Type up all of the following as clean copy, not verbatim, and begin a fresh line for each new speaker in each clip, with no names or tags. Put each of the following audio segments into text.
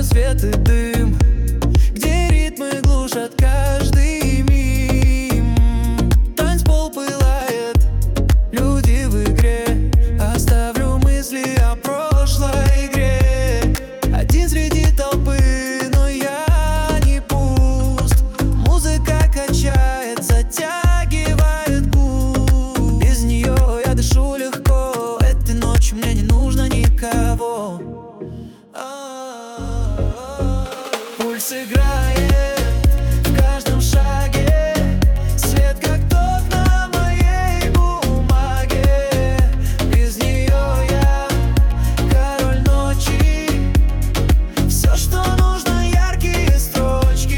свет и дым, где ритмы глушат каждый мим. Танцпол пылает, люди в игре. Оставлю мысли о прошлой игре. Один среди толпы, но я не пуст. Музыка качает, затягивает губ. Без нее я дышу легко. Этой ночью мне не нужно никого. Пульс играет в каждом шаге. Свет как тот на моей бумаге. Без нее я король ночи. Все, что нужно, яркие строчки.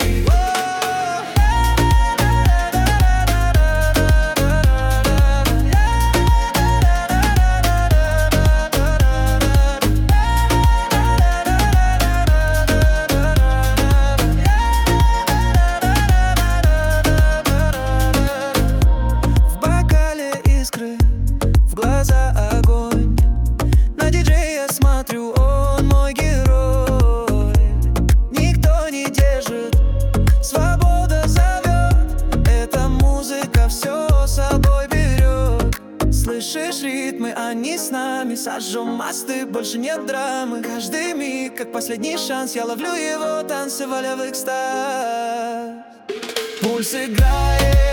В глаза огонь. На диджея смотрю, он мой герой. Никто не держит, свобода зовет. Эта музыка все собой берет. Слышишь ритмы, они с нами. Сожжем мосты, больше нет драмы. Каждый миг, как последний шанс, я ловлю его, танцевали в экстаз. Пульс играет